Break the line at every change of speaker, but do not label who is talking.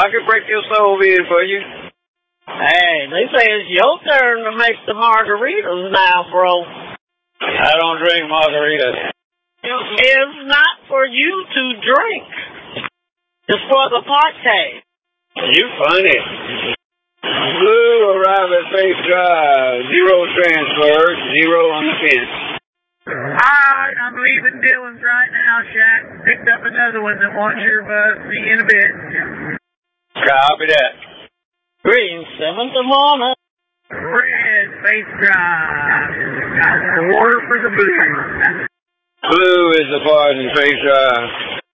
I can break your stove in for you.
Hey, they say it's your turn to make the margaritas now, bro.
I don't drink margaritas.
It's not for you to drink. It's for the party.
You funny. Blue arrived at Faith Drive. 0 transfer. 0 on the fence.
Alright, I'm leaving Dylan's right now, Shaq. Picked up another one that wants your buzz. See you in a bit.
Copy that.
Green, 7th of honor.
Red, Faith Drive. Got a quarter for the blue.
Blue is the part in Faith Drive.